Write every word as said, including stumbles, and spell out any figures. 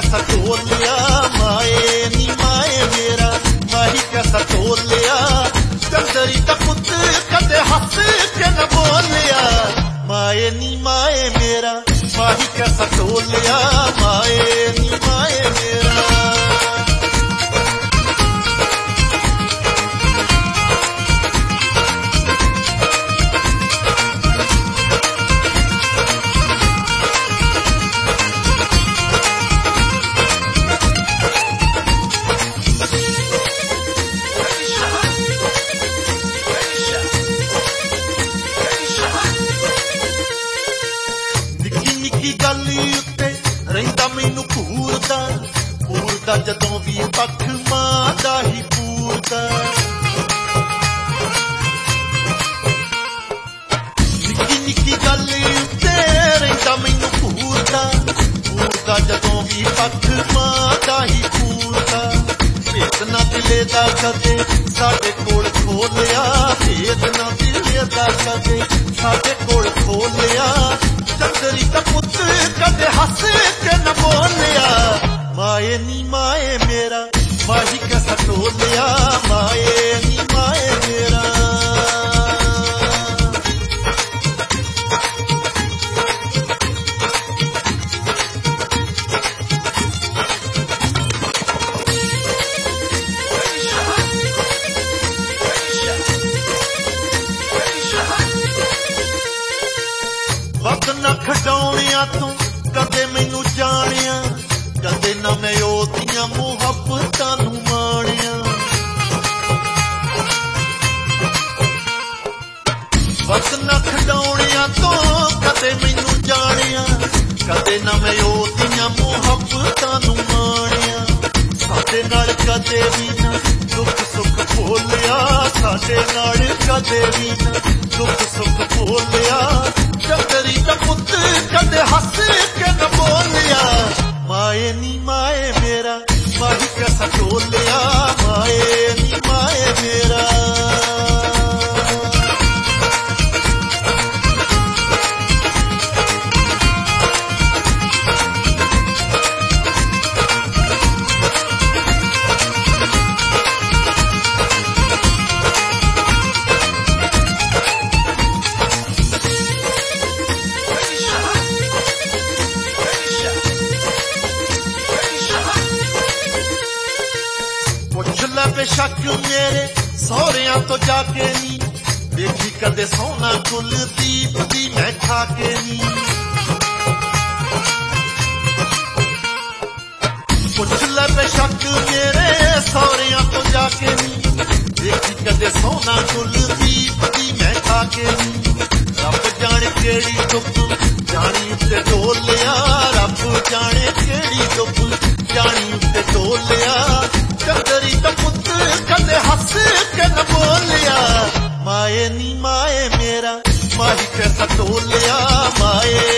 कैसा टोलिया माए नी माए मेरा माही कैसा टोलिया चंदरी का पुत कदे हंस के न बोलिया माए नी माए मेरा माही कैसा टोलिया माए नी माए मेरा जदों भी पख मां दा ही पूरदा निक्की निक्की गल उत्ते रहिंदा मैनू पूरदा पूरदा जदों भी पख मां दा ही पूरदा भेद ना दिले दा कदे साडे कोल खोलिया भेद ना दिले दा कदे साडे कोल खोलिया चंदरी दा पुत कदे हंस के न बोलिया माए नी माए मेरा माही कैसा टोलिया माए नी माए मेरा वक्त न खटाउणिया तू कदे मैनू जानिया कदे ना मैं ओदियां मुहब्बतां नू माणिया वक्त ना खडाउणिया तो कदे मैनू जानिया कदे ना मैं ओदियां मुहब्बतां नू माणिया साडे नाल कदे भी ना दुख सुख भोलिया साडे नाल कदे भी ना दुख सुख भोलिया चंदरी दा पुत कदे हंस के न बोलिया माए नी माए मेरा माही कैसा टोलिया माए नी माए मेरा बेशक मेरे सौरिया तो जाके नी देखी कदे सोना कुलदीप दी मैं खाके नी पुछ ले बेशक मेरे सौरिया तो जाके नी देखी कदे सोना कुलदीप दी मैं खाके नी रब जाने केड़ी चुप जानी उत्ते टोलिया रब जाने केड़ी चुप जानी उत्ते टोलिया चंदरी दा पुत कदे हंस के न बोलिया माए नी माए मेरा माही कैसा टोलिया माए